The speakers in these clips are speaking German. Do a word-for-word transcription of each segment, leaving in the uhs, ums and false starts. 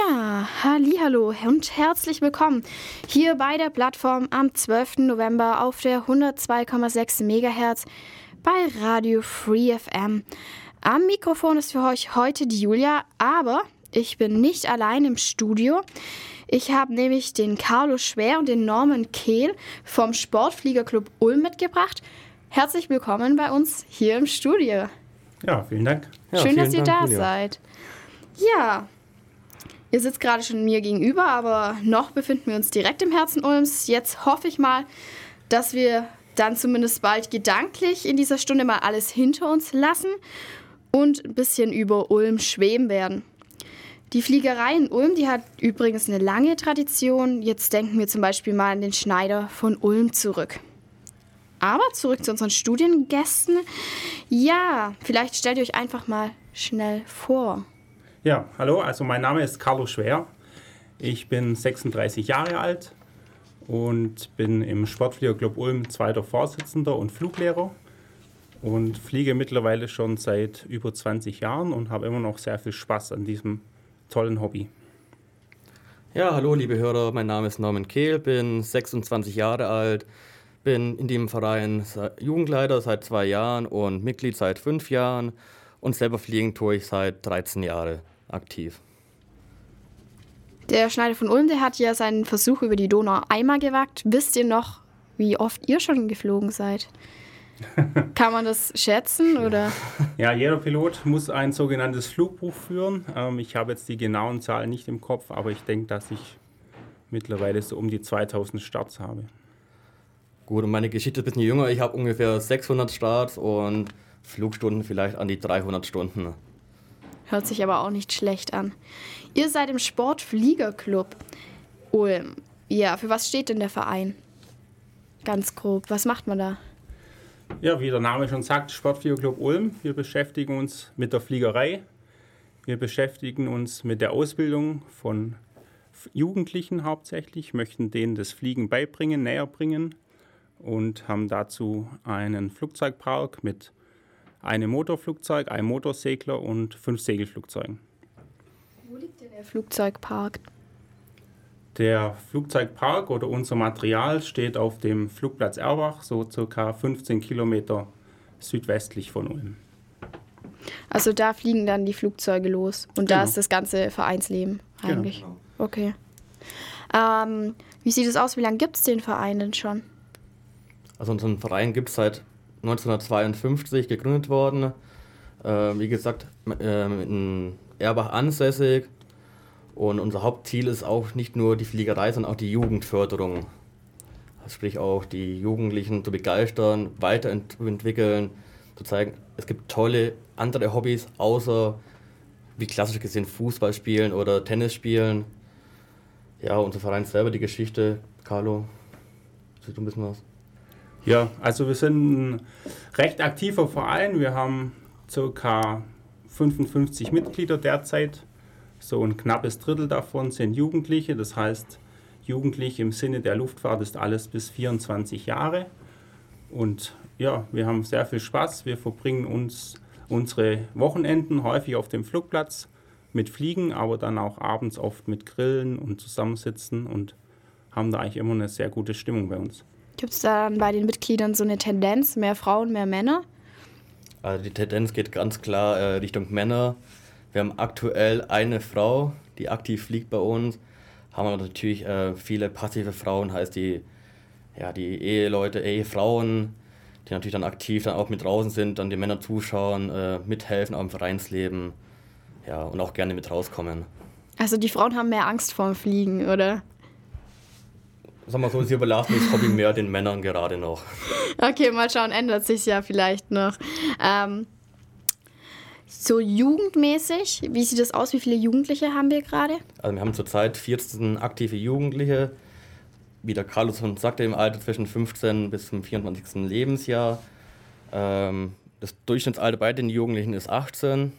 Ja, hallihallo und herzlich willkommen hier bei der Plattform am zwölften November auf der hundertzwei Komma sechs Megahertz bei Radio Free F M. Am Mikrofon ist für euch heute die Julia, aber ich bin nicht allein im Studio. Ich habe nämlich den Carlo Schwer und den Norman Kehl vom Sportfliegerclub Ulm mitgebracht. Herzlich willkommen bei uns hier im Studio. Ja, vielen Dank. Ja, Schön, dass ihr Dank, da Julia. seid. Ja, ihr sitzt gerade schon mir gegenüber, aber noch befinden wir uns direkt im Herzen Ulms. Jetzt hoffe ich mal, dass wir dann zumindest bald gedanklich in dieser Stunde mal alles hinter uns lassen und ein bisschen über Ulm schweben werden. Die Fliegerei in Ulm, die hat übrigens eine lange Tradition. Jetzt denken wir zum Beispiel mal an den Schneider von Ulm zurück. Aber zurück zu unseren Studiengästen. Ja, vielleicht stellt ihr euch einfach mal schnell vor. Ja, hallo, also mein Name ist Carlo Schwer. Ich bin sechsunddreißig Jahre alt und bin im Sportfliegerclub Ulm zweiter Vorsitzender und Fluglehrer und fliege mittlerweile schon seit über zwanzig Jahren und habe immer noch sehr viel Spaß an diesem tollen Hobby. Ja, hallo liebe Hörer, mein Name ist Norman Kehl, bin sechsundzwanzig Jahre alt, bin in dem Verein Jugendleiter seit zwei Jahren und Mitglied seit fünf Jahren und selber fliegen tue ich seit dreizehn Jahren aktiv. Der Schneider von Ulm, der hat ja seinen Versuch über die Donau einmal gewagt. Wisst ihr noch, wie oft ihr schon geflogen seid? Kann man das schätzen, oder? Ja, jeder Pilot muss ein sogenanntes Flugbuch führen. Ähm, ich habe jetzt die genauen Zahlen nicht im Kopf, aber ich denke, dass ich mittlerweile so um die zweitausend Starts habe. Gut, und meine Geschichte ist ein bisschen jünger. Ich habe ungefähr sechshundert Starts und Flugstunden vielleicht an die dreihundert Stunden. Hört sich aber auch nicht schlecht an. Ihr seid im Sportfliegerclub Ulm. Ja, für was steht denn der Verein? Ganz grob, was macht man da? Ja, wie der Name schon sagt, Sportfliegerclub Ulm. Wir beschäftigen uns mit der Fliegerei. Wir beschäftigen uns mit der Ausbildung von Jugendlichen hauptsächlich, möchten denen das Fliegen beibringen, näher bringen und haben dazu einen Flugzeugpark mit einem Motorflugzeug, einem Motorsegler und fünf Segelflugzeugen. Wo liegt denn der Flugzeugpark? Der Flugzeugpark oder unser Material steht auf dem Flugplatz Erbach, so circa fünfzehn Kilometer südwestlich von Ulm. Also da fliegen dann die Flugzeuge los und Genau. da ist das ganze Vereinsleben eigentlich. Genau. Okay. Ähm, wie sieht es aus? Wie lange gibt es den Verein denn schon? Also unseren Verein gibt es seit neunzehnhundertzweiundfünfzig gegründet worden. Äh, wie gesagt, äh, in Erbach ansässig. Und unser Hauptziel ist auch nicht nur die Fliegerei, sondern auch die Jugendförderung. Sprich auch die Jugendlichen zu begeistern, weiterentwickeln, zu zeigen, es gibt tolle andere Hobbys, außer wie klassisch gesehen Fußball spielen oder Tennis spielen. Ja, unser Verein selber, die Geschichte, Carlo, siehst du ein bisschen was? Ja, also wir sind ein recht aktiver Verein. Wir haben ca. fünfundfünfzig Mitglieder derzeit. So ein knappes Drittel davon sind Jugendliche. Das heißt, Jugendlich im Sinne der Luftfahrt ist alles bis vierundzwanzig Jahre. Und ja, wir haben sehr viel Spaß. Wir verbringen uns unsere Wochenenden häufig auf dem Flugplatz mit Fliegen, aber dann auch abends oft mit Grillen und Zusammensitzen und haben da eigentlich immer eine sehr gute Stimmung bei uns. Gibt es dann bei den Mitgliedern so eine Tendenz, mehr Frauen, mehr Männer? Also die Tendenz geht ganz klar äh, Richtung Männer. Wir haben aktuell eine Frau, die aktiv fliegt bei uns. Haben aber natürlich äh, viele passive Frauen, heißt die, ja, die Eheleute, Ehefrauen, die natürlich dann aktiv dann auch mit draußen sind, dann die Männer zuschauen, äh, mithelfen auch im Vereinsleben, ja, und auch gerne mit rauskommen. Also die Frauen haben mehr Angst vorm Fliegen, oder? Sagen wir so, sie überlassen das Hobby mehr den Männern gerade noch. Okay, mal schauen, ändert sich ja vielleicht noch. Ähm, so jugendmäßig, wie sieht das aus? Wie viele Jugendliche haben wir gerade? Also wir haben zurzeit vierzehn aktive Jugendliche, wie der Carlos schon sagte, im Alter zwischen fünfzehn bis zum vierundzwanzigsten Lebensjahr. Ähm, das Durchschnittsalter bei den Jugendlichen ist achtzehn.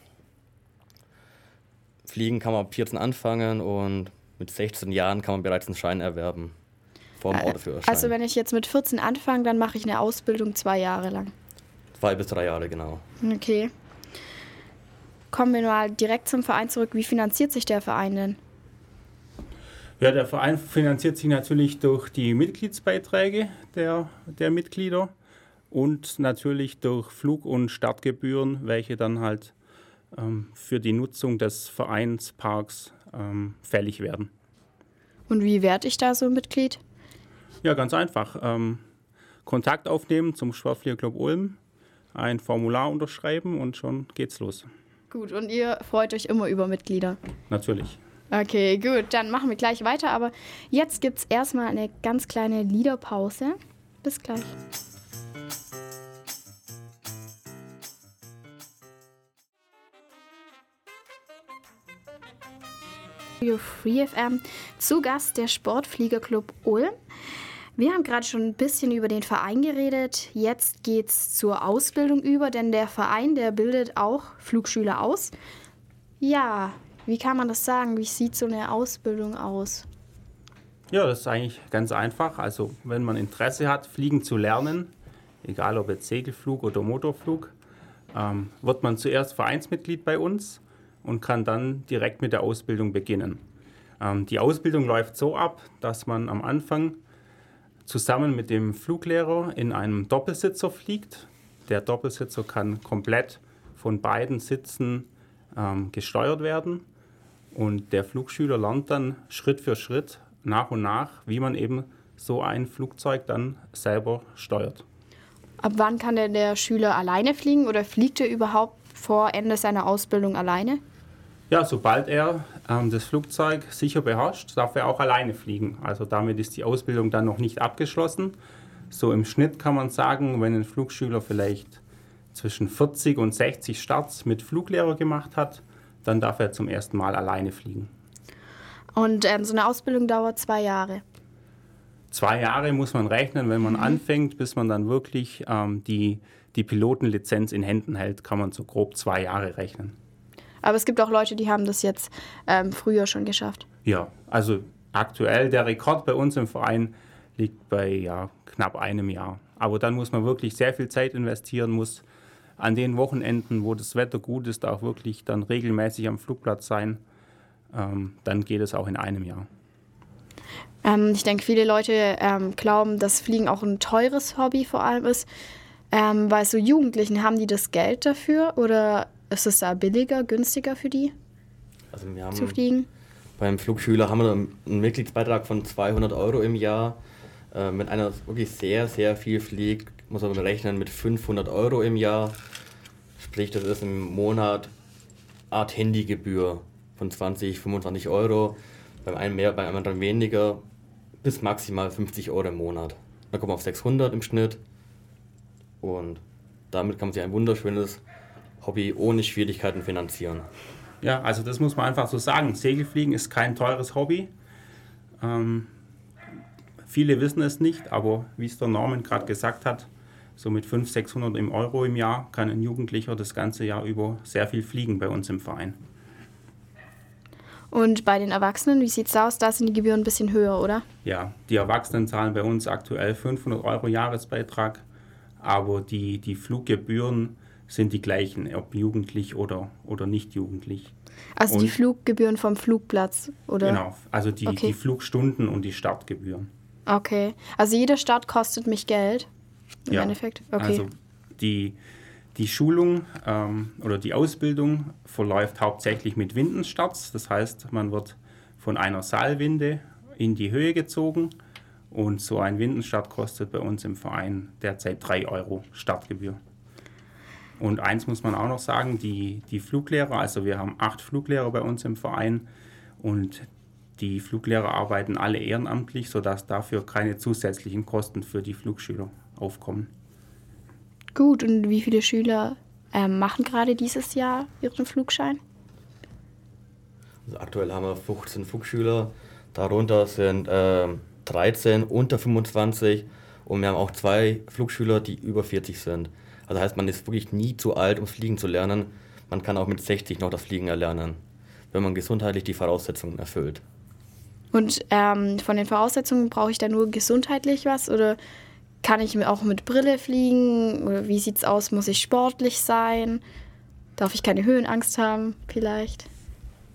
Fliegen kann man ab vierzehn anfangen und mit sechzehn Jahren kann man bereits einen Schein erwerben. Vor dem Autoführerschein. Also wenn ich jetzt mit vierzehn anfange, dann mache ich eine Ausbildung zwei Jahre lang. Zwei bis drei Jahre, genau. Okay. Kommen wir mal direkt zum Verein zurück. Wie finanziert sich der Verein denn? Ja, der Verein finanziert sich natürlich durch die Mitgliedsbeiträge der, der Mitglieder und natürlich durch Flug- und Startgebühren, welche dann halt ähm, für die Nutzung des Vereinsparks ähm, fällig werden. Und wie werde ich da so Mitglied? Ja, ganz einfach. Ähm, Kontakt aufnehmen zum Sportfliegerclub Ulm, ein Formular unterschreiben und schon geht's los. Gut, und ihr freut euch immer über Mitglieder? Natürlich. Okay, gut, dann machen wir gleich weiter, aber jetzt gibt es erstmal eine ganz kleine Liederpause. Bis gleich. Radio Free F M, zu Gast der Sportfliegerclub Ulm. Wir haben gerade schon ein bisschen über den Verein geredet. Jetzt geht's zur Ausbildung über, denn der Verein, der bildet auch Flugschüler aus. Ja, wie kann man das sagen? Wie sieht so eine Ausbildung aus? Ja, das ist eigentlich ganz einfach. Also wenn man Interesse hat, fliegen zu lernen, egal ob jetzt Segelflug oder Motorflug, ähm, wird man zuerst Vereinsmitglied bei uns und kann dann direkt mit der Ausbildung beginnen. Ähm, die Ausbildung läuft so ab, dass man am Anfang zusammen mit dem Fluglehrer in einem Doppelsitzer fliegt. Der Doppelsitzer kann komplett von beiden Sitzen ähm, gesteuert werden. Und der Flugschüler lernt dann Schritt für Schritt, nach und nach, wie man eben so ein Flugzeug dann selber steuert. Ab wann kann denn der Schüler alleine fliegen oder fliegt er überhaupt vor Ende seiner Ausbildung alleine? Ja, sobald er ähm, das Flugzeug sicher beherrscht, darf er auch alleine fliegen. Also damit ist die Ausbildung dann noch nicht abgeschlossen. So im Schnitt kann man sagen, wenn ein Flugschüler vielleicht zwischen vierzig und sechzig Starts mit Fluglehrer gemacht hat, dann darf er zum ersten Mal alleine fliegen. Und ähm, so eine Ausbildung dauert zwei Jahre? Zwei Jahre muss man rechnen, wenn man mhm. anfängt, bis man dann wirklich ähm, die, die Pilotenlizenz in Händen hält, kann man so grob zwei Jahre rechnen. Aber es gibt auch Leute, die haben das jetzt ähm, früher schon geschafft. Ja, also aktuell der Rekord bei uns im Verein liegt bei ja, knapp einem Jahr. Aber dann muss man wirklich sehr viel Zeit investieren, muss an den Wochenenden, wo das Wetter gut ist, auch wirklich dann regelmäßig am Flugplatz sein. Ähm, dann geht es auch in einem Jahr. Ähm, ich denke, viele Leute ähm, glauben, dass Fliegen auch ein teures Hobby vor allem ist. Ähm, bei so Jugendlichen, haben die das Geld dafür oder ist es da billiger, günstiger für die also wir haben zu fliegen? Beim Flugschüler haben wir einen Mitgliedsbeitrag von zweihundert Euro im Jahr. Äh, wenn einer wirklich sehr, sehr viel fliegt, muss man rechnen mit fünfhundert Euro im Jahr. Sprich, das ist im Monat Art Handygebühr von zwanzig, fünfundzwanzig Euro. Beim einen mehr, beim anderen weniger, bis maximal fünfzig Euro im Monat. Dann kommt man auf sechshundert im Schnitt. Und damit kann man sich ein wunderschönes Hobby ohne Schwierigkeiten finanzieren. Ja, also das muss man einfach so sagen. Segelfliegen ist kein teures Hobby. Ähm, viele wissen es nicht, aber wie es der Norman gerade gesagt hat, so mit fünfhundert, sechshundert Euro im Jahr kann ein Jugendlicher das ganze Jahr über sehr viel fliegen bei uns im Verein. Und bei den Erwachsenen, wie sieht es aus? Da sind die Gebühren ein bisschen höher, oder? Ja, die Erwachsenen zahlen bei uns aktuell fünfhundert Euro Jahresbeitrag, aber die, die Fluggebühren sind die gleichen, ob jugendlich oder, oder nicht jugendlich. Also und die Fluggebühren vom Flugplatz, oder? Genau, also die, okay. die Flugstunden und die Startgebühren. Okay, also jeder Start kostet mich Geld, im ja, Endeffekt? Okay. Also die, die Schulung ähm, oder die Ausbildung verläuft hauptsächlich mit Windenstarts. Das heißt, man wird von einer Seilwinde in die Höhe gezogen und so ein Windenstart kostet bei uns im Verein derzeit drei Euro Startgebühr. Und eins muss man auch noch sagen, die, die Fluglehrer, also wir haben acht Fluglehrer bei uns im Verein und die Fluglehrer arbeiten alle ehrenamtlich, sodass dafür keine zusätzlichen Kosten für die Flugschüler aufkommen. Gut, und wie viele Schüler ähm, machen gerade dieses Jahr ihren Flugschein? Also aktuell haben wir fünfzehn Flugschüler, darunter sind äh, dreizehn unter fünfundzwanzig und wir haben auch zwei Flugschüler, die über vierzig sind. Also heißt, man ist wirklich nie zu alt, um Fliegen zu lernen. Man kann auch mit sechzig noch das Fliegen erlernen, wenn man gesundheitlich die Voraussetzungen erfüllt. Und ähm, von den Voraussetzungen brauche ich da nur gesundheitlich was oder kann ich auch mit Brille fliegen? Oder wie sieht es aus? Muss ich sportlich sein? Darf ich keine Höhenangst haben vielleicht?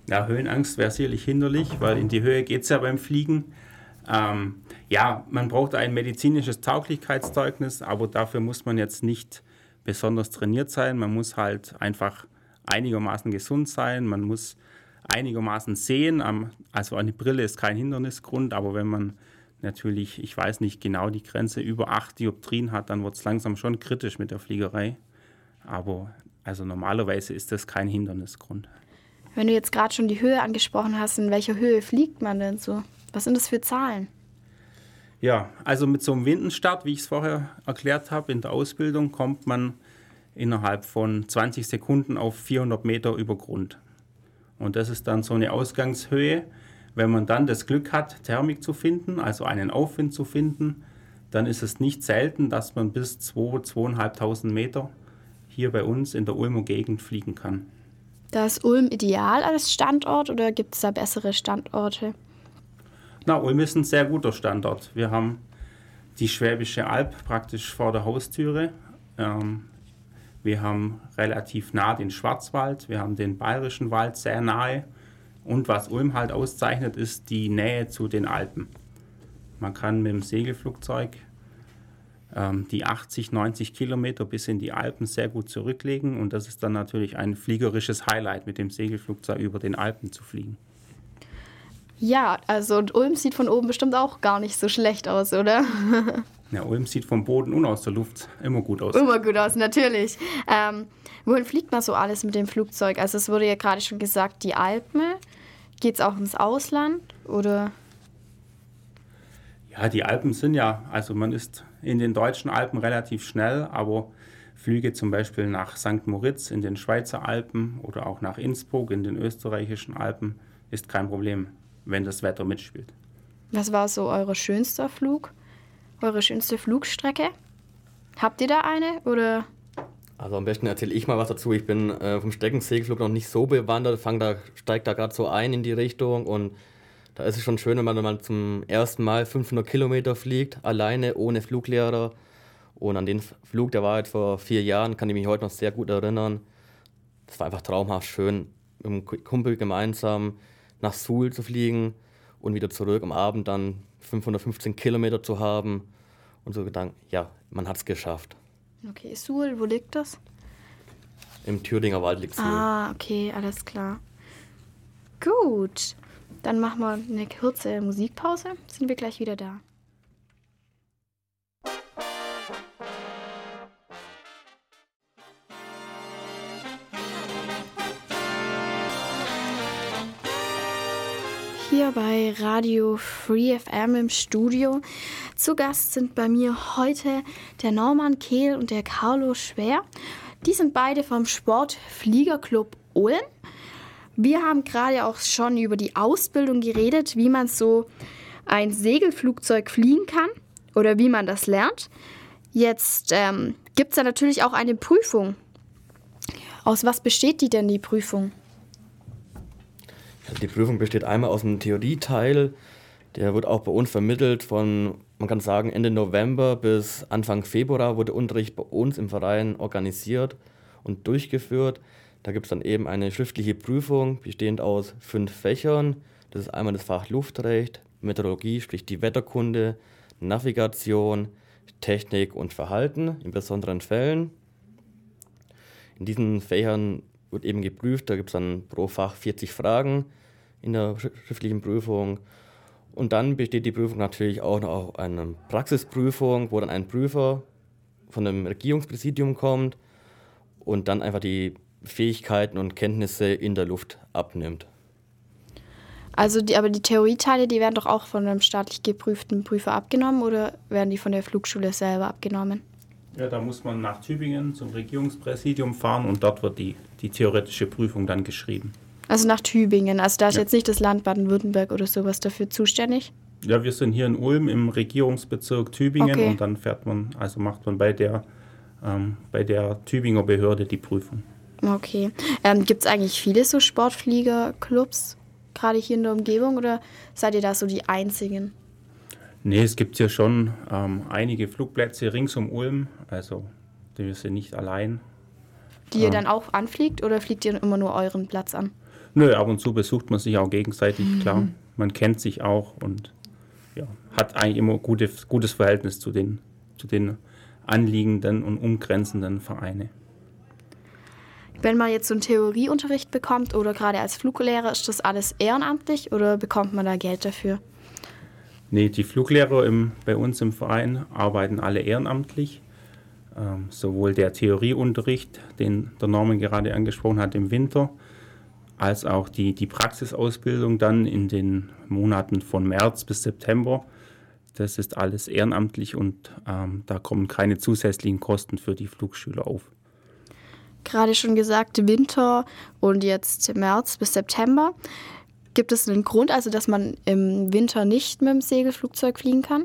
Ja, Höhenangst wäre sicherlich hinderlich, weil in die Höhe geht es ja beim Fliegen. Ähm, ja, man braucht ein medizinisches Tauglichkeitszeugnis, aber dafür muss man jetzt nicht besonders trainiert sein. Man muss halt einfach einigermaßen gesund sein, man muss einigermaßen sehen. Also eine Brille ist kein Hindernisgrund, aber wenn man natürlich, ich weiß nicht genau die Grenze, über acht Dioptrien hat, dann wird es langsam schon kritisch mit der Fliegerei. Aber also normalerweise ist das kein Hindernisgrund. Wenn du jetzt gerade schon die Höhe angesprochen hast, in welcher Höhe fliegt man denn so? Was sind das für Zahlen? Ja, also mit so einem Windenstart, wie ich es vorher erklärt habe, in der Ausbildung kommt man innerhalb von zwanzig Sekunden auf vierhundert Meter über Grund. Und das ist dann so eine Ausgangshöhe. Wenn man dann das Glück hat, Thermik zu finden, also einen Aufwind zu finden, dann ist es nicht selten, dass man bis zweitausend, zweitausendfünfhundert Meter hier bei uns in der Ulmer Gegend fliegen kann. Da ist Ulm ideal als Standort oder gibt es da bessere Standorte? Na, Ulm ist ein sehr guter Standort. Wir haben die Schwäbische Alb praktisch vor der Haustüre. Ähm, wir haben relativ nah den Schwarzwald, wir haben den Bayerischen Wald sehr nahe. Und was Ulm halt auszeichnet, ist die Nähe zu den Alpen. Man kann mit dem Segelflugzeug ähm, die achtzig, neunzig Kilometer bis in die Alpen sehr gut zurücklegen. Und das ist dann natürlich ein fliegerisches Highlight, mit dem Segelflugzeug über den Alpen zu fliegen. Ja, also und Ulm sieht von oben bestimmt auch gar nicht so schlecht aus, oder? Ja, Ulm sieht vom Boden und aus der Luft immer gut aus. Immer gut aus, natürlich. Ähm, wohin fliegt man so alles mit dem Flugzeug? Also es wurde ja gerade schon gesagt, die Alpen. Geht es auch ins Ausland, oder? Ja, die Alpen sind ja, also man ist in den deutschen Alpen relativ schnell, aber Flüge zum Beispiel nach Sankt Moritz in den Schweizer Alpen oder auch nach Innsbruck in den österreichischen Alpen ist kein Problem, wenn das Wetter mitspielt. Was war so euer schönster Flug? Eure schönste Flugstrecke? Habt ihr da eine, oder? Also am besten erzähle ich mal was dazu. Ich bin äh, vom Streckensegelflug noch nicht so bewandert, fang da, steigt da gerade so ein in die Richtung und da ist es schon schön, wenn man mal zum ersten Mal fünfhundert Kilometer fliegt, alleine, ohne Fluglehrer. Und an den Flug, der war halt vor vier Jahren, kann ich mich heute noch sehr gut erinnern. Das war einfach traumhaft schön, mit dem Kumpel gemeinsam nach Suhl zu fliegen und wieder zurück am Abend dann fünfhundertfünfzehn Kilometer zu haben und so gedacht, ja, man hat es geschafft. Okay, Suhl, wo liegt das? Im Thüringer Wald liegt Suhl. Ah, okay, alles klar. Gut, dann machen wir eine kurze Musikpause. Sind wir gleich wieder da. Hier bei Radio Free F M im Studio. Zu Gast sind bei mir heute der Norman Kehl und der Carlo Schwer. Die sind beide vom Sportfliegerclub Ulm. Wir haben gerade auch schon über die Ausbildung geredet, wie man so ein Segelflugzeug fliegen kann oder wie man das lernt. Jetzt ähm, gibt es da natürlich auch eine Prüfung. Aus was besteht die denn, die Prüfung? Die Prüfung besteht einmal aus einem Theorieteil, der wird auch bei uns vermittelt von, man kann sagen, Ende November bis Anfang Februar wurde Unterricht bei uns im Verein organisiert und durchgeführt. Da gibt es dann eben eine schriftliche Prüfung, bestehend aus fünf Fächern. Das ist einmal das Fach Luftrecht, Meteorologie, sprich die Wetterkunde, Navigation, Technik und Verhalten in besonderen Fällen. In diesen Fächern wird eben geprüft, da gibt es dann pro Fach vierzig Fragen in der schriftlichen Prüfung. Und dann besteht die Prüfung natürlich auch noch aus einer Praxisprüfung, wo dann ein Prüfer von dem Regierungspräsidium kommt und dann einfach die Fähigkeiten und Kenntnisse in der Luft abnimmt. Also die, aber die Theorieteile, die werden doch auch von einem staatlich geprüften Prüfer abgenommen oder werden die von der Flugschule selber abgenommen? Ja, da muss man nach Tübingen zum Regierungspräsidium fahren und dort wird die, die theoretische Prüfung dann geschrieben. Also nach Tübingen, also da ist Ja. jetzt nicht das Land Baden-Württemberg oder sowas dafür zuständig? Ja, wir sind hier in Ulm im Regierungsbezirk Tübingen Okay. und dann fährt man, also macht man bei der, ähm, bei der Tübinger Behörde die Prüfung. Okay. Ähm, gibt es eigentlich viele so Sportfliegerclubs, gerade hier in der Umgebung, oder seid ihr da so die Einzigen? Nee, es gibt hier schon ähm, einige Flugplätze rings um Ulm, also wir sind nicht allein. Die ihr Ähm. dann auch anfliegt oder fliegt ihr immer nur euren Platz an? Nö, ab und zu besucht man sich auch gegenseitig, mhm. klar. Man kennt sich auch und ja, hat eigentlich immer gute, gutes Verhältnis zu den, zu den anliegenden und umgrenzenden Vereinen. Wenn man jetzt so einen Theorieunterricht bekommt oder gerade als Fluglehrer, ist das alles ehrenamtlich oder bekommt man da Geld dafür? Nee, die Fluglehrer im, bei uns im Verein arbeiten alle ehrenamtlich. Ähm, sowohl der Theorieunterricht, den der Norman gerade angesprochen hat im Winter, als auch die, die Praxisausbildung dann in den Monaten von März bis September. Das ist alles ehrenamtlich und ähm, da kommen keine zusätzlichen Kosten für die Flugschüler auf. Gerade schon gesagt, Winter und jetzt März bis September. Gibt es einen Grund, also dass man im Winter nicht mit dem Segelflugzeug fliegen kann?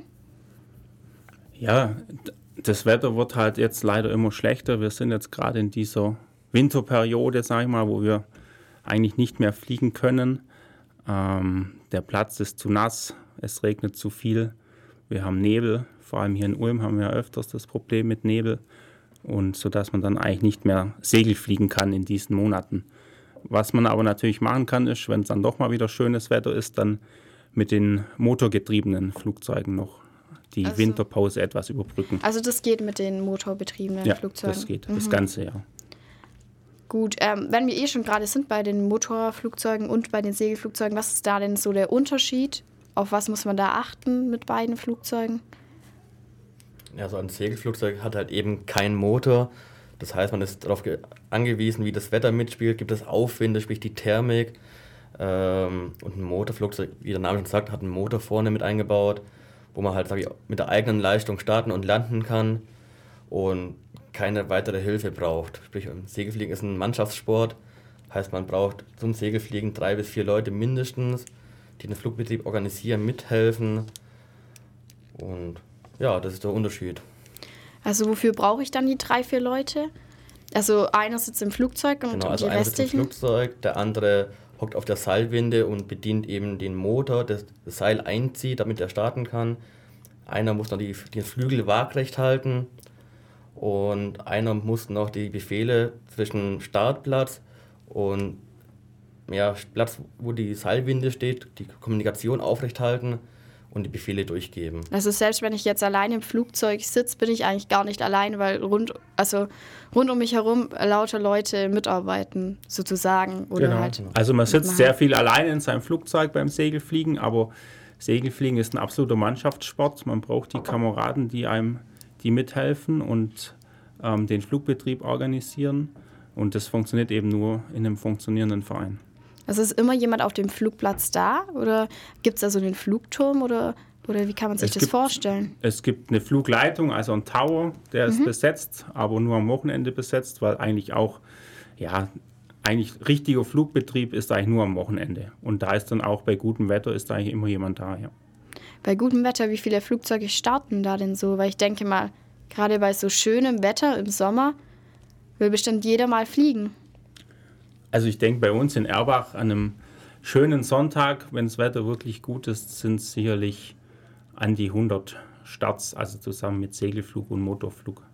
Ja, das Wetter wird halt jetzt leider immer schlechter. Wir sind jetzt gerade in dieser Winterperiode, sage ich mal, wo wir eigentlich nicht mehr fliegen können. Ähm, der Platz ist zu nass, es regnet zu viel. Wir haben Nebel, vor allem hier in Ulm haben wir öfters das Problem mit Nebel. Und so dass man dann eigentlich nicht mehr Segel fliegen kann in diesen Monaten. Was man aber natürlich machen kann, ist, wenn es dann doch mal wieder schönes Wetter ist, dann mit den motorgetriebenen Flugzeugen noch die also, Winterpause etwas überbrücken. Also das geht mit den motorbetriebenen ja, Flugzeugen? Ja, das geht, mhm. das ganze Jahr. Gut, ähm, wenn wir eh schon gerade sind bei den Motorflugzeugen und bei den Segelflugzeugen, was ist da denn so der Unterschied? Auf was muss man da achten mit beiden Flugzeugen? Ja, so ein Segelflugzeug hat halt eben keinen Motor. Das heißt, man ist darauf angewiesen, wie das Wetter mitspielt. Gibt es Aufwinde, sprich die Thermik. Ähm, und ein Motorflugzeug, wie der Name schon sagt, hat einen Motor vorne mit eingebaut, wo man halt, sag ich, mit der eigenen Leistung starten und landen kann und keine weitere Hilfe braucht. Sprich, Segelfliegen ist ein Mannschaftssport. Heißt, man braucht zum Segelfliegen drei bis vier Leute mindestens, die den Flugbetrieb organisieren, mithelfen. Und ja, das ist der Unterschied. Also wofür brauche ich dann die drei, vier Leute? Also einer sitzt im Flugzeug und genau, also die einer restlichen? sitzt im Flugzeug, der andere hockt auf der Seilwinde und bedient eben den Motor, das, das Seil einzieht, damit er starten kann. Einer muss noch die, den Flügel waagrecht halten und einer muss noch die Befehle zwischen Startplatz und ja, Platz, wo die Seilwinde steht, die Kommunikation aufrechthalten und die Befehle durchgeben. Also selbst wenn ich jetzt allein im Flugzeug sitze, bin ich eigentlich gar nicht allein, weil rund, also rund um mich herum lauter Leute mitarbeiten, sozusagen. Oder genau. halt Also man sitzt sehr viel allein in seinem Flugzeug beim Segelfliegen, aber Segelfliegen ist ein absoluter Mannschaftssport. Man braucht die Kameraden, die einem die mithelfen und ähm, den Flugbetrieb organisieren. Und das funktioniert eben nur in einem funktionierenden Verein. Also ist immer jemand auf dem Flugplatz da oder gibt es da so einen Flugturm oder, oder wie kann man sich es das gibt, vorstellen? Es gibt eine Flugleitung, also ein Tower, der ist mhm. besetzt, aber nur am Wochenende besetzt, weil eigentlich auch, ja, eigentlich richtiger Flugbetrieb ist eigentlich nur am Wochenende. Und da ist dann auch bei gutem Wetter ist da eigentlich immer jemand da, ja. Bei gutem Wetter, wie viele Flugzeuge starten da denn so? Weil ich denke mal, gerade bei so schönem Wetter im Sommer will bestimmt jeder mal fliegen. Also ich denke, bei uns in Erbach an einem schönen Sonntag, wenn das Wetter wirklich gut ist, sind es sicherlich an die hundert Starts, also zusammen mit Segelflug und Motorflug.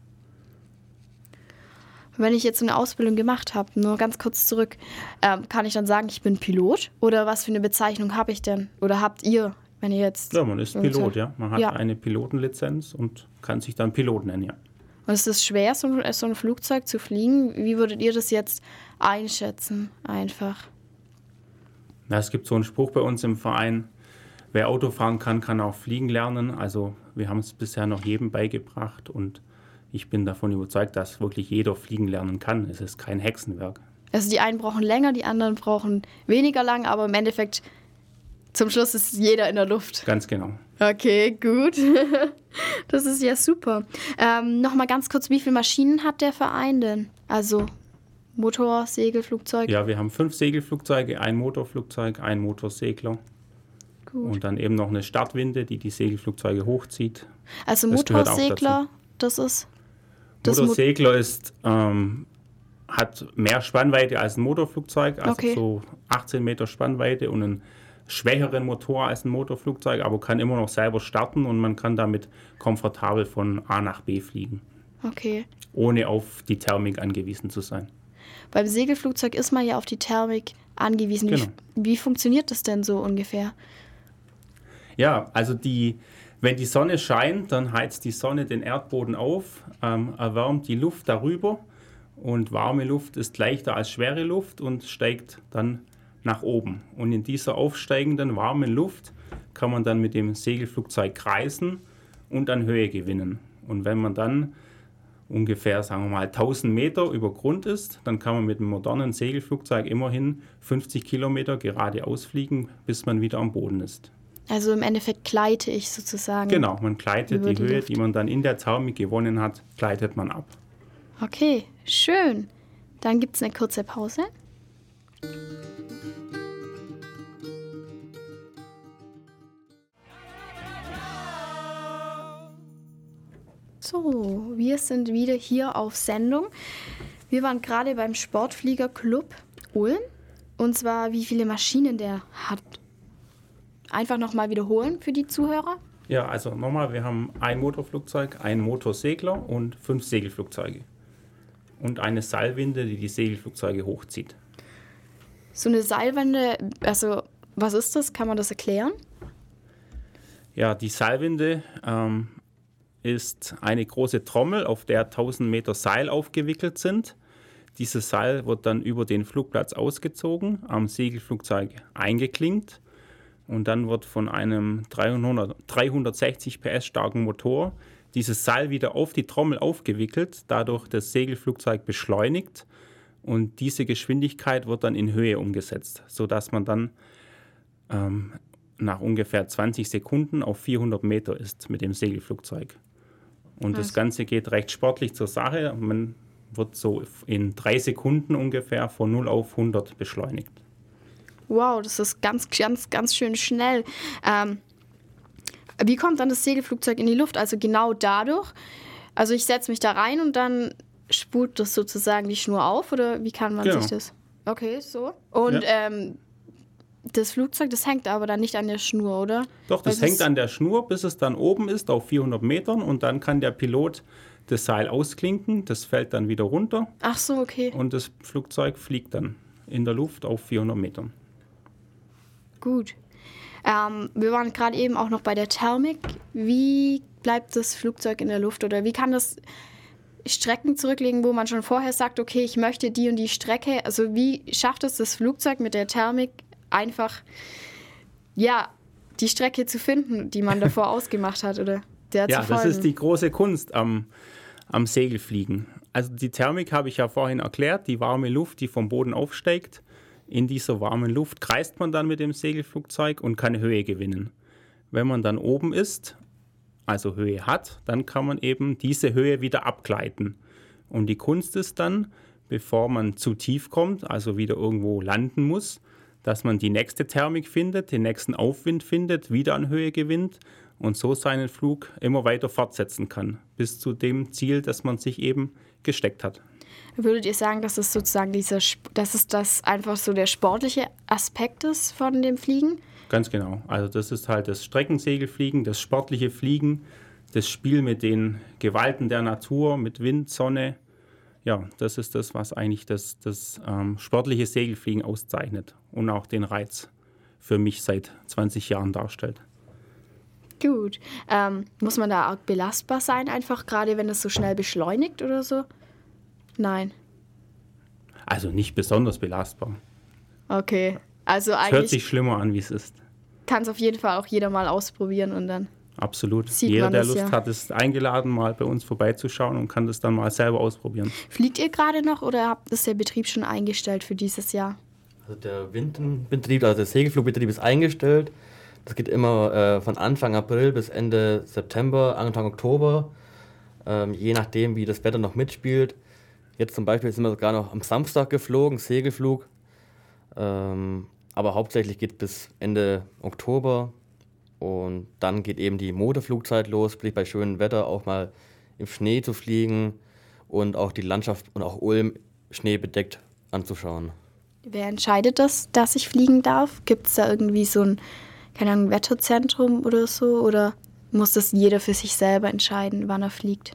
Wenn ich jetzt eine Ausbildung gemacht habe, nur ganz kurz zurück, ähm, kann ich dann sagen, ich bin Pilot? Oder was für eine Bezeichnung habe ich denn? Oder habt ihr, wenn ihr jetzt... Ja, man ist Pilot, ja. Man hat ja. eine Pilotenlizenz und kann sich dann Pilot nennen, ja. Und ist es schwer, so ein, so ein Flugzeug zu fliegen? Wie würdet ihr das jetzt einschätzen, einfach? Na, es gibt so einen Spruch bei uns im Verein, wer Auto fahren kann, kann auch fliegen lernen. Also wir haben es bisher noch jedem beigebracht und ich bin davon überzeugt, dass wirklich jeder fliegen lernen kann. Es ist kein Hexenwerk. Also die einen brauchen länger, die anderen brauchen weniger lang, aber im Endeffekt zum Schluss ist jeder in der Luft. Ganz genau. Okay, gut. Das ist ja super. Ähm, Nochmal ganz kurz, wie viele Maschinen hat der Verein denn? Also Motor, Segelflugzeug? Ja, wir haben fünf Segelflugzeuge, ein Motorflugzeug, ein Motorsegler. Gut. Und dann eben noch eine Startwinde, die die Segelflugzeuge hochzieht. Also Motorsegler, das ist... Das Motorsegler ist, ähm, hat mehr Spannweite als ein Motorflugzeug, also okay. so achtzehn Meter Spannweite und einen schwächeren Motor als ein Motorflugzeug, aber kann immer noch selber starten und man kann damit komfortabel von A nach B fliegen. Okay. Ohne auf die Thermik angewiesen zu sein. Beim Segelflugzeug ist man ja auf die Thermik angewiesen. Genau. Wie, wie funktioniert das denn so ungefähr? Ja, also die, wenn die Sonne scheint, dann heizt die Sonne den Erdboden auf, ähm, erwärmt die Luft darüber und warme Luft ist leichter als schwere Luft und steigt dann nach oben. Und in dieser aufsteigenden warmen Luft kann man dann mit dem Segelflugzeug kreisen und an Höhe gewinnen. Und wenn man dann ungefähr, sagen wir mal, tausend Meter über Grund ist, dann kann man mit einem modernen Segelflugzeug immerhin fünfzig Kilometer geradeaus fliegen, bis man wieder am Boden ist. Also im Endeffekt gleite ich sozusagen. Genau, man gleitet die, die Höhe, Luft. die man dann in der Thermik gewonnen hat, gleitet man ab. Okay, schön. Dann gibt es eine kurze Pause. So, wir sind wieder hier auf Sendung. Wir waren gerade beim Sportfliegerclub Ulm. Und zwar, wie viele Maschinen der hat. Einfach nochmal wiederholen für die Zuhörer. Ja, also nochmal, wir haben ein Motorflugzeug, einen Motorsegler und fünf Segelflugzeuge. Und eine Seilwinde, die die Segelflugzeuge hochzieht. So eine Seilwinde, also was ist das? Kann man das erklären? Ja, die Seilwinde ähm, ist eine große Trommel, auf der tausend Meter Seil aufgewickelt sind. Dieses Seil wird dann über den Flugplatz ausgezogen, am Segelflugzeug eingeklinkt und dann wird von einem dreihundert, dreihundertsechzig P S starken Motor dieses Seil wieder auf die Trommel aufgewickelt, dadurch das Segelflugzeug beschleunigt und diese Geschwindigkeit wird dann in Höhe umgesetzt, sodass man dann ähm, nach ungefähr zwanzig Sekunden auf vierhundert Meter ist mit dem Segelflugzeug. Und also. Das Ganze geht recht sportlich zur Sache. Man wird so in drei Sekunden ungefähr von null auf hundert beschleunigt. Wow, das ist ganz, ganz, ganz schön schnell. Ähm, wie kommt dann das Segelflugzeug in die Luft? Also genau dadurch. Also ich setze mich da rein und dann spult das sozusagen die Schnur auf? Oder wie kann man genau. sich das... Okay, so. Und ja. ähm, das Flugzeug, das hängt aber dann nicht an der Schnur, oder? Doch, das Weil hängt an der Schnur, bis es dann oben ist auf vierhundert Metern und dann kann der Pilot das Seil ausklinken, das fällt dann wieder runter. Ach so, okay. Und das Flugzeug fliegt dann in der Luft auf vierhundert Metern. Gut. Ähm, wir waren gerade eben auch noch bei der Thermik. Wie bleibt das Flugzeug in der Luft oder wie kann das Strecken zurücklegen, wo man schon vorher sagt, okay, ich möchte die und die Strecke. Also wie schafft es das Flugzeug mit der Thermik einfach, ja, die Strecke zu finden, die man davor ausgemacht hat oder der Ja, zu folgen? das ist die große Kunst am, am Segelfliegen. Also die Thermik habe ich ja vorhin erklärt, die warme Luft, die vom Boden aufsteigt. In dieser warmen Luft kreist man dann mit dem Segelflugzeug und kann Höhe gewinnen. Wenn man dann oben ist, also Höhe hat, dann kann man eben diese Höhe wieder abgleiten. Und die Kunst ist dann, bevor man zu tief kommt, also wieder irgendwo landen muss, dass man die nächste Thermik findet, den nächsten Aufwind findet, wieder an Höhe gewinnt und so seinen Flug immer weiter fortsetzen kann, bis zu dem Ziel, das man sich eben gesteckt hat. Würdet ihr sagen, dass es sozusagen dieser, dass es das einfach so der sportliche Aspekt ist von dem Fliegen? Ganz genau. Also das ist halt das Streckensegelfliegen, das sportliche Fliegen, das Spiel mit den Gewalten der Natur, mit Wind, Sonne. Ja, das ist das, was eigentlich das, das ähm, sportliche Segelfliegen auszeichnet und auch den Reiz für mich seit zwanzig Jahren darstellt. Gut. Ähm, muss man da auch belastbar sein, einfach gerade wenn es so schnell beschleunigt oder so? Nein. Also nicht besonders belastbar. Okay. Also Es hört eigentlich sich schlimmer an, wie es ist. kann es auf jeden Fall auch jeder mal ausprobieren und dann. Absolut. Sieht Jeder, man der das, Lust ja. hat, ist eingeladen, mal bei uns vorbeizuschauen und kann das dann mal selber ausprobieren. Fliegt ihr gerade noch oder habt ist der Betrieb schon eingestellt für dieses Jahr? Also der Windbetrieb, also der Segelflugbetrieb ist eingestellt. Das geht immer äh, von Anfang April bis Ende September, Anfang Oktober, ähm, je nachdem, wie das Wetter noch mitspielt. Jetzt zum Beispiel sind wir sogar noch am Samstag geflogen, Segelflug. Ähm, aber hauptsächlich geht bis Ende Oktober. Und dann geht eben die Motorflugzeit los, sprich bei schönem Wetter auch mal im Schnee zu fliegen und auch die Landschaft und auch Ulm schneebedeckt anzuschauen. Wer entscheidet das, dass ich fliegen darf? Gibt es da irgendwie so ein, keine Ahnung, Wetterzentrum oder so? Oder muss das jeder für sich selber entscheiden, wann er fliegt?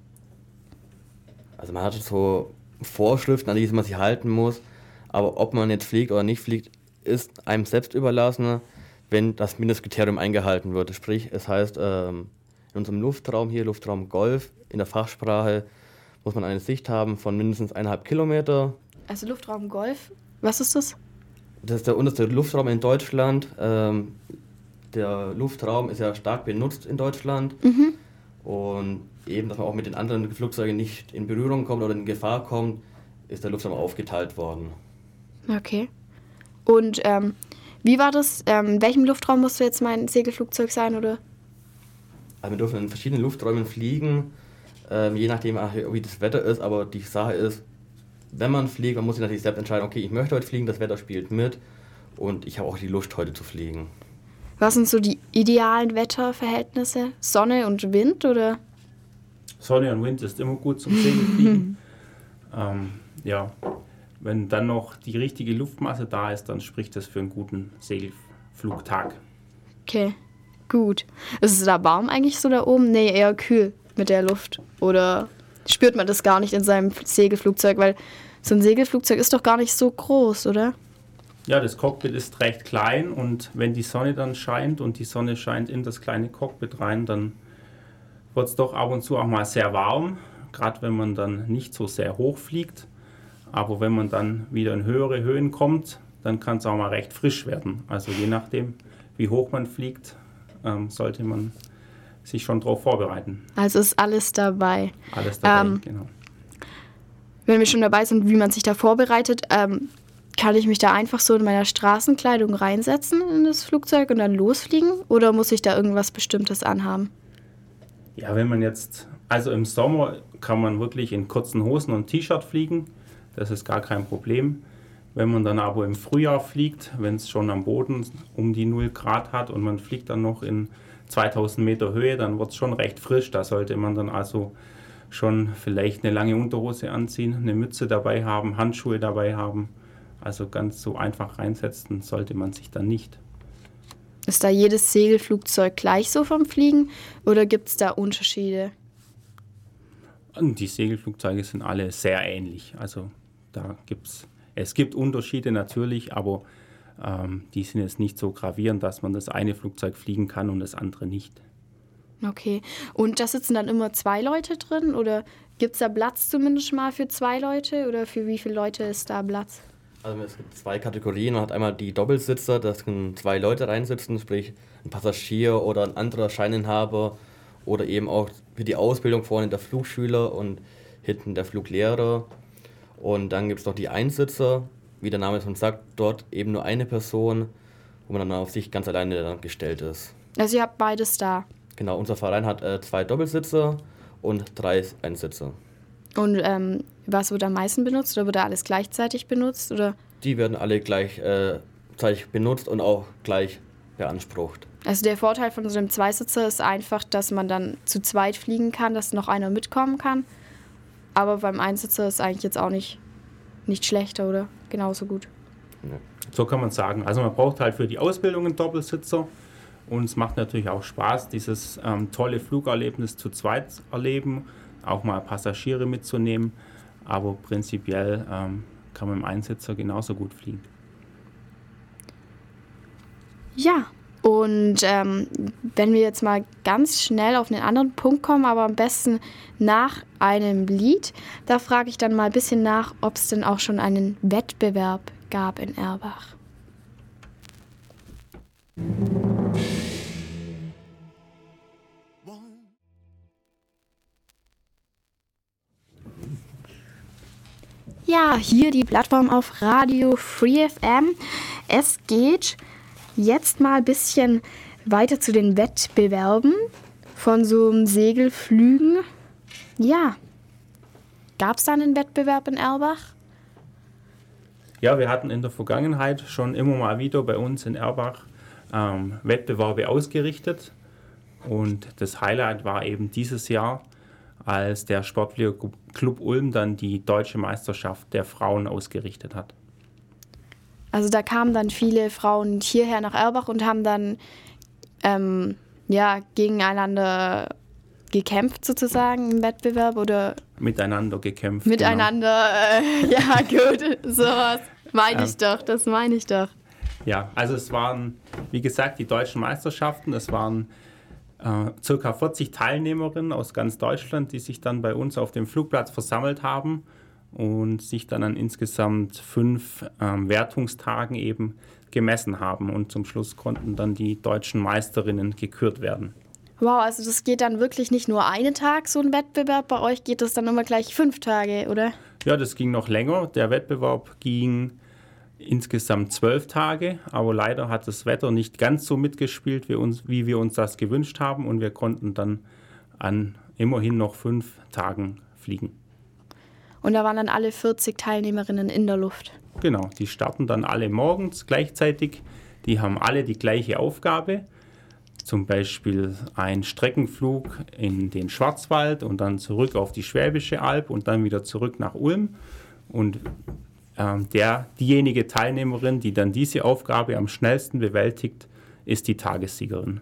Also man hat so Vorschriften, an die man sich halten muss. Aber ob man jetzt fliegt oder nicht fliegt, ist einem selbst überlassen, wenn das Mindestkriterium eingehalten wird. Sprich, es heißt, ähm, in unserem Luftraum hier, Luftraum Golf, in der Fachsprache, muss man eine Sicht haben von mindestens eineinhalb Kilometer. Also Luftraum Golf, was ist das? Das ist der unterste Luftraum in Deutschland. Ähm, der Luftraum ist ja stark benutzt in Deutschland. Mhm. Und eben, dass man auch mit den anderen Flugzeugen nicht in Berührung kommt oder in Gefahr kommt, ist der Luftraum aufgeteilt worden. Okay. Und ähm, wie war das? Ähm, in welchem Luftraum musste jetzt mein Segelflugzeug sein, oder? Also wir dürfen in verschiedenen Lufträumen fliegen, ähm, je nachdem, wie das Wetter ist. Aber die Sache ist, wenn man fliegt, man muss sich natürlich selbst entscheiden, okay, ich möchte heute fliegen, das Wetter spielt mit und ich habe auch die Lust, heute zu fliegen. Was sind so die idealen Wetterverhältnisse? Sonne und Wind, oder? Sonne und Wind ist immer gut zum Segelfliegen. ähm, ja, wenn dann noch die richtige Luftmasse da ist, dann spricht das für einen guten Segelflugtag. Okay, gut. Ist es da warm eigentlich so da oben? Nee, eher kühl mit der Luft. Oder spürt man das gar nicht in seinem Segelflugzeug? Weil so ein Segelflugzeug ist doch gar nicht so groß, oder? Ja, das Cockpit ist recht klein und wenn die Sonne dann scheint und die Sonne scheint in das kleine Cockpit rein, dann wird es doch ab und zu auch mal sehr warm, gerade wenn man dann nicht so sehr hoch fliegt. Aber wenn man dann wieder in höhere Höhen kommt, dann kann es auch mal recht frisch werden. Also je nachdem, wie hoch man fliegt, ähm, sollte man sich schon darauf vorbereiten. Also ist alles dabei. Alles dabei, ähm, genau. Wenn wir schon dabei sind, wie man sich da vorbereitet, ähm, kann ich mich da einfach so in meiner Straßenkleidung reinsetzen in das Flugzeug und dann losfliegen? Oder muss ich da irgendwas Bestimmtes anhaben? Ja, wenn man jetzt, also im Sommer kann man wirklich in kurzen Hosen und T-Shirt fliegen. Das ist gar kein Problem. Wenn man dann aber im Frühjahr fliegt, wenn es schon am Boden um die null Grad hat und man fliegt dann noch in zweitausend Meter Höhe, dann wird es schon recht frisch. Da sollte man dann also schon vielleicht eine lange Unterhose anziehen, eine Mütze dabei haben, Handschuhe dabei haben. Also ganz so einfach reinsetzen sollte man sich dann nicht. Ist da jedes Segelflugzeug gleich so vom Fliegen oder gibt es da Unterschiede? Und die Segelflugzeuge sind alle sehr ähnlich. Also da gibt's, es gibt Unterschiede natürlich, aber ähm, die sind jetzt nicht so gravierend, dass man das eine Flugzeug fliegen kann und das andere nicht. Okay. Und da sitzen dann immer zwei Leute drin oder gibt es da Platz zumindest mal für zwei Leute oder für wie viele Leute ist da Platz? Also es gibt zwei Kategorien. Man hat einmal die Doppelsitzer, da können zwei Leute reinsitzen, sprich ein Passagier oder ein anderer Scheininhaber oder eben auch für die Ausbildung vorne der Flugschüler und hinten der Fluglehrer. Und dann gibt es noch die Einsitzer, wie der Name schon sagt, dort eben nur eine Person, wo man dann auf sich ganz alleine dann gestellt ist. Also ihr habt beides da. Genau, unser Verein hat äh, zwei Doppelsitzer und drei Einsitzer. Und ähm, was wird am meisten benutzt oder wird da alles gleichzeitig benutzt? Oder? Die werden alle gleichzeitig äh, benutzt und auch gleich beansprucht. Also der Vorteil von so einem Zweisitzer ist einfach, dass man dann zu zweit fliegen kann, dass noch einer mitkommen kann. Aber beim Einsitzer ist eigentlich jetzt auch nicht, nicht schlechter, oder? Genauso gut. Ja. So kann man sagen. Also man braucht halt für die Ausbildung einen Doppelsitzer. Und es macht natürlich auch Spaß, dieses ähm, tolle Flugerlebnis zu zweit erleben, auch mal Passagiere mitzunehmen. Aber prinzipiell ähm, kann man im Einsitzer genauso gut fliegen. Ja, und ähm, wenn wir jetzt mal ganz schnell auf einen anderen Punkt kommen, aber am besten nach einem Lied, da frage ich dann mal ein bisschen nach, ob es denn auch schon einen Wettbewerb gab in Erbach. Ja, hier die Plattform auf Radio Free F M. Es geht jetzt mal ein bisschen weiter zu den Wettbewerben von so einem Segelflügen. Ja, gab es da einen Wettbewerb in Erbach? Ja, wir hatten in der Vergangenheit schon immer mal wieder bei uns in Erbach ähm, Wettbewerbe ausgerichtet. Und das Highlight war eben dieses Jahr, als der Sportfliegerclub Ulm dann die deutsche Meisterschaft der Frauen ausgerichtet hat. Also da kamen dann viele Frauen hierher nach Erbach und haben dann ähm, ja, gegeneinander gekämpft sozusagen im Wettbewerb oder? Miteinander gekämpft. Miteinander, genau. äh, ja gut, sowas meine ich doch, das meine ich doch. Ja, also es waren, wie gesagt, die deutschen Meisterschaften. Es waren äh, circa vierzig Teilnehmerinnen aus ganz Deutschland, die sich dann bei uns auf dem Flugplatz versammelt haben und sich dann an insgesamt fünf ähm, Wertungstagen eben gemessen haben. Und zum Schluss konnten dann die deutschen Meisterinnen gekürt werden. Wow, also das geht dann wirklich nicht nur einen Tag, so ein Wettbewerb. Bei euch geht das dann immer gleich fünf Tage, oder? Ja, das ging noch länger. Der Wettbewerb ging insgesamt zwölf Tage, aber leider hat das Wetter nicht ganz so mitgespielt, wie, uns, wie wir uns das gewünscht haben, und wir konnten dann an immerhin noch fünf Tagen fliegen. Und da waren dann alle vierzig Teilnehmerinnen in der Luft. Genau, die starten dann alle morgens gleichzeitig. Die haben alle die gleiche Aufgabe. Zum Beispiel ein Streckenflug in den Schwarzwald und dann zurück auf die Schwäbische Alb und dann wieder zurück nach Ulm. Und ähm, der, diejenige Teilnehmerin, die dann diese Aufgabe am schnellsten bewältigt, ist die Tagessiegerin.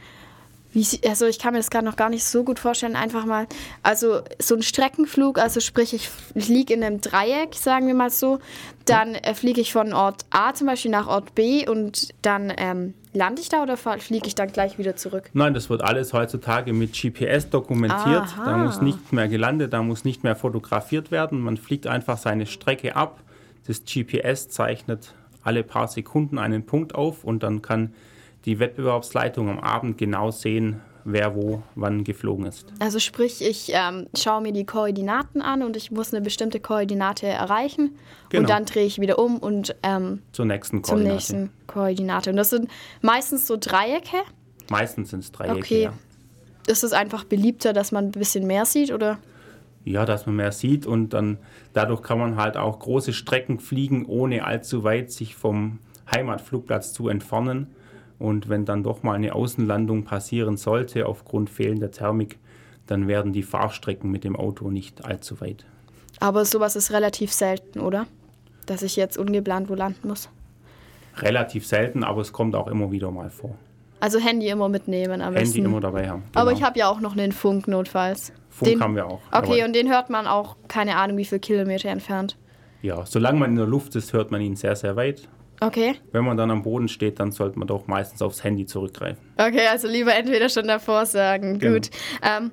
Wie, sie- also ich kann mir das gerade noch gar nicht so gut vorstellen. Einfach mal, also so ein Streckenflug, also sprich ich fliege in einem Dreieck, sagen wir mal so. Dann äh, fliege ich von Ort A zum Beispiel nach Ort B und dann ähm, lande ich da oder fahr- fliege ich dann gleich wieder zurück? Nein, das wird alles heutzutage mit G P S dokumentiert. Aha. Da muss nicht mehr gelandet, da muss nicht mehr fotografiert werden. Man fliegt einfach seine Strecke ab. Das G P S zeichnet alle paar Sekunden einen Punkt auf und dann kann die Wettbewerbsleitung am Abend genau sehen, wer wo wann geflogen ist. Also sprich, ich ähm, schaue mir die Koordinaten an und ich muss eine bestimmte Koordinate erreichen Genau. und dann drehe ich wieder um und ähm, Zur nächsten zum Koordinate. nächsten Koordinate. Und das sind meistens so Dreiecke. Meistens sind es Dreiecke. Okay. Ja. Ist es einfach beliebter, dass man ein bisschen mehr sieht, oder? Ja, dass man mehr sieht und dann dadurch kann man halt auch große Strecken fliegen, ohne allzu weit sich vom Heimatflugplatz zu entfernen. Und wenn dann doch mal eine Außenlandung passieren sollte aufgrund fehlender Thermik, dann werden die Fahrstrecken mit dem Auto nicht allzu weit. Aber sowas ist relativ selten, oder? Dass ich jetzt ungeplant wo landen muss. Relativ selten, aber es kommt auch immer wieder mal vor. Also Handy immer mitnehmen am Handy besten. immer dabei haben. Aber Genau. ich habe ja auch noch einen Funk notfalls. Funk Den- haben wir auch. Okay, aber, und den hört man auch, keine Ahnung, wie viele Kilometer entfernt. ja, solange man in der Luft ist, hört man ihn sehr, sehr weit. Okay. Wenn man dann am Boden steht, dann sollte man doch meistens aufs Handy zurückgreifen. Okay, also lieber entweder schon davor sagen. Genau. Gut. Ähm,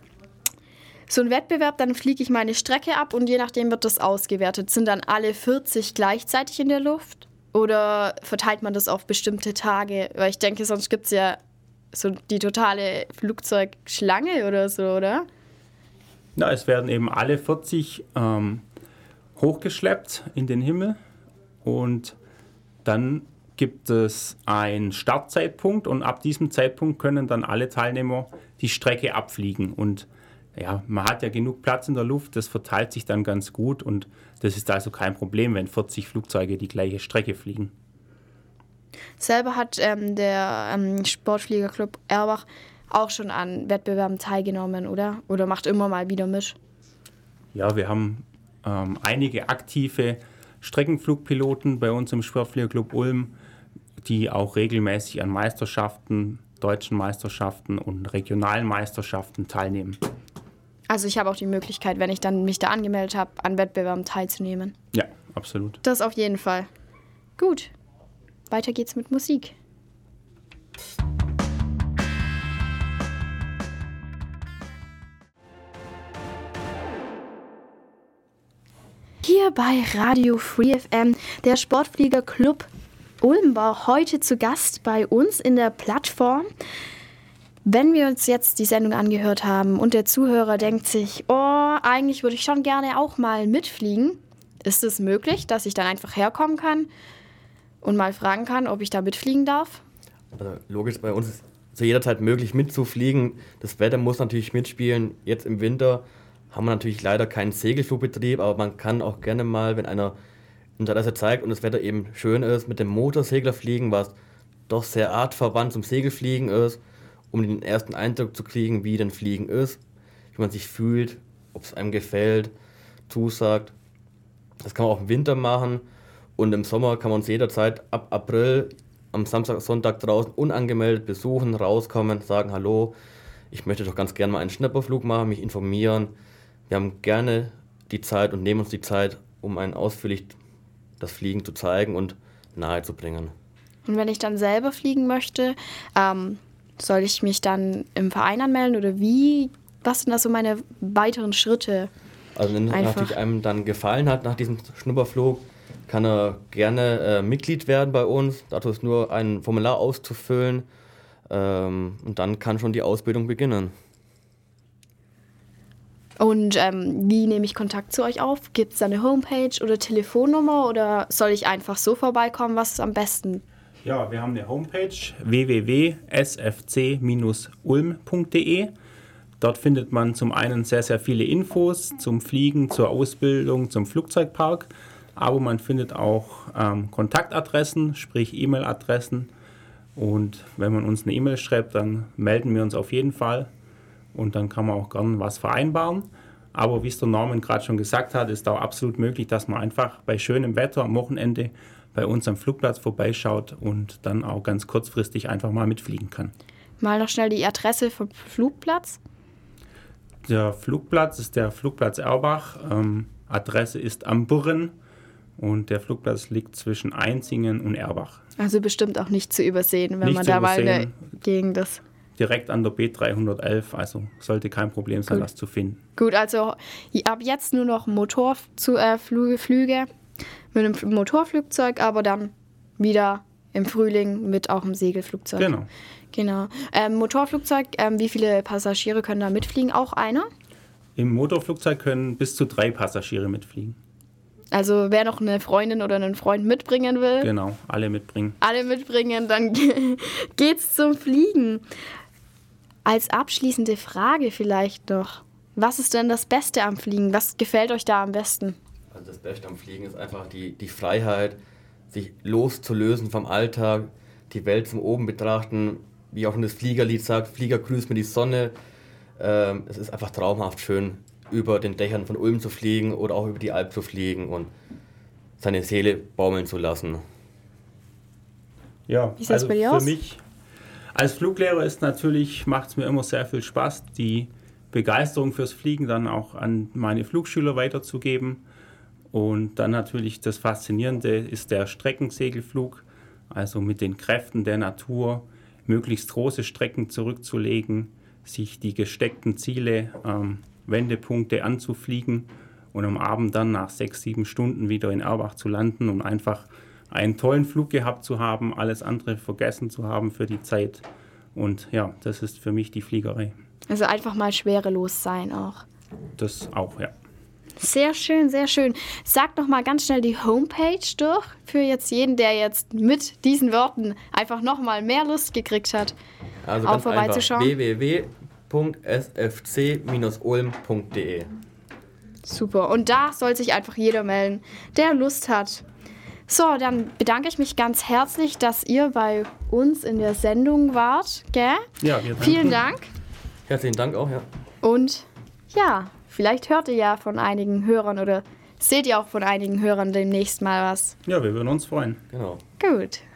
so ein Wettbewerb, dann fliege ich meine Strecke ab und je nachdem wird das ausgewertet. Sind dann alle vierzig gleichzeitig in der Luft? Oder verteilt man das auf bestimmte Tage? Weil ich denke, sonst gibt es ja so die totale Flugzeugschlange oder so, oder? Na, es werden eben alle vierzig ähm, hochgeschleppt in den Himmel und dann gibt es einen Startzeitpunkt und ab diesem Zeitpunkt können dann alle Teilnehmer die Strecke abfliegen. Und ja, man hat ja genug Platz in der Luft, das verteilt sich dann ganz gut und das ist also kein Problem, wenn vierzig Flugzeuge die gleiche Strecke fliegen. Selber hat ähm, der ähm, Sportfliegerclub Erbach auch schon an Wettbewerben teilgenommen, oder? Oder macht immer mal wieder mit? Ja, wir haben ähm, einige aktive Streckenflugpiloten bei uns im Sportfliegerclub Ulm, die auch regelmäßig an Meisterschaften, deutschen Meisterschaften und regionalen Meisterschaften teilnehmen. Also ich habe auch die Möglichkeit, wenn ich dann mich da angemeldet habe, an Wettbewerben teilzunehmen. Ja, absolut. Das auf jeden Fall. Gut, weiter geht's mit Musik. Hier bei Radio Free F M, der Sportflieger Club Ulm war heute zu Gast bei uns in der Plattform. Wenn wir uns jetzt die Sendung angehört haben und der Zuhörer denkt sich, oh, eigentlich würde ich schon gerne auch mal mitfliegen, ist es möglich, dass ich dann einfach herkommen kann und mal fragen kann, ob ich da mitfliegen darf? Also logisch, bei uns ist zu jeder Zeit möglich mitzufliegen. Das Wetter muss natürlich mitspielen. Jetzt im Winter haben wir natürlich leider keinen Segelflugbetrieb, aber man kann auch gerne mal, wenn einer Interesse zeigt und das Wetter eben schön ist, mit dem Motorsegler fliegen, was doch sehr artverwandt zum Segelfliegen ist, um den ersten Eindruck zu kriegen, wie denn Fliegen ist, wie man sich fühlt, ob es einem gefällt, zusagt. Das kann man auch im Winter machen und im Sommer kann man uns jederzeit ab April am Samstag, Sonntag draußen unangemeldet besuchen, rauskommen, sagen Hallo, ich möchte doch ganz gerne mal einen Schnapperflug machen, mich informieren. Wir haben gerne die Zeit und nehmen uns die Zeit, um einen ausführlich das Fliegen zu zeigen und nahezubringen. Und wenn ich dann selber fliegen möchte, ähm, soll ich mich dann im Verein anmelden oder wie? Was sind da so meine weiteren Schritte? Also wenn es natürlich einem dann gefallen hat nach diesem Schnupperflug, kann er gerne äh, Mitglied werden bei uns. Dazu ist nur ein Formular auszufüllen ähm, und dann kann schon die Ausbildung beginnen. Und ähm, wie nehme ich Kontakt zu euch auf? Gibt es da eine Homepage oder Telefonnummer oder soll ich einfach so vorbeikommen? Was ist am besten? Ja, wir haben eine Homepage w w w punkt s f c Bindestrich ulm punkt d e. Dort findet man zum einen sehr, sehr viele Infos zum Fliegen, zur Ausbildung, zum Flugzeugpark. Aber man findet auch ähm, Kontaktadressen, sprich E-Mail-Adressen. Und wenn man uns eine E-Mail schreibt, dann melden wir uns auf jeden Fall. Und dann kann man auch gerne was vereinbaren. Aber wie es der Norman gerade schon gesagt hat, ist auch absolut möglich, dass man einfach bei schönem Wetter am Wochenende bei uns am Flugplatz vorbeischaut und dann auch ganz kurzfristig einfach mal mitfliegen kann. Mal noch schnell die Adresse vom Flugplatz. Der Flugplatz ist der Flugplatz Erbach. Ähm, Adresse ist am Burren und der Flugplatz liegt zwischen Einzingen und Erbach. Also bestimmt auch nicht zu übersehen, wenn nicht man zu da mal in der übersehen. Gegend ist. Direkt an der B dreihundertelf, also sollte kein Problem sein, Gut. das zu finden. Gut, also ab jetzt nur noch Motorflüge äh, Flüge, Flüge mit einem Motorflugzeug, aber dann wieder im Frühling mit auch einem Segelflugzeug. Genau. Genau. Ähm, Motorflugzeug, ähm, wie viele Passagiere können da mitfliegen? Auch einer? Im Motorflugzeug können bis zu drei Passagiere mitfliegen. Also wer noch eine Freundin oder einen Freund mitbringen will, Genau, alle mitbringen. alle mitbringen, dann geht's zum Fliegen. Als abschließende Frage vielleicht noch, was ist denn das Beste am Fliegen? Was gefällt euch da am besten? Also das Beste am Fliegen ist einfach die, die Freiheit, sich loszulösen vom Alltag, die Welt zum Oben betrachten, wie auch schon das Fliegerlied sagt, Flieger grüßt mir die Sonne. Ähm, es ist einfach traumhaft schön, über den Dächern von Ulm zu fliegen oder auch über die Alp zu fliegen und seine Seele baumeln zu lassen. Ja, Wie sieht's also bei dir für aus? mich als Fluglehrer ist natürlich, macht es mir immer sehr viel Spaß, die Begeisterung fürs Fliegen dann auch an meine Flugschüler weiterzugeben. Und dann natürlich das Faszinierende ist der Streckensegelflug, also mit den Kräften der Natur möglichst große Strecken zurückzulegen, sich die gesteckten Ziele, ähm, Wendepunkte anzufliegen und am Abend dann nach sechs, sieben Stunden wieder in Erbach zu landen und einfach einen tollen Flug gehabt zu haben, alles andere vergessen zu haben für die Zeit. Und ja, das ist für mich die Fliegerei. Also einfach mal schwerelos sein auch. Das auch, ja. Sehr schön, sehr schön. Sag noch mal ganz schnell die Homepage durch für jetzt jeden, der jetzt mit diesen Worten einfach noch mal mehr Lust gekriegt hat, Also auch ganz einfach vorbeizuschauen. w w w punkt s f c Bindestrich ulm punkt d e. Super. Und da soll sich einfach jeder melden, der Lust hat. So, dann bedanke ich mich ganz herzlich, dass ihr bei uns in der Sendung wart. Gell? Ja, wir danken. Vielen Dank. Herzlichen Dank auch, ja. Und ja, vielleicht hört ihr ja von einigen Hörern oder seht ihr auch von einigen Hörern demnächst mal was. Ja, wir würden uns freuen. Genau. Gut.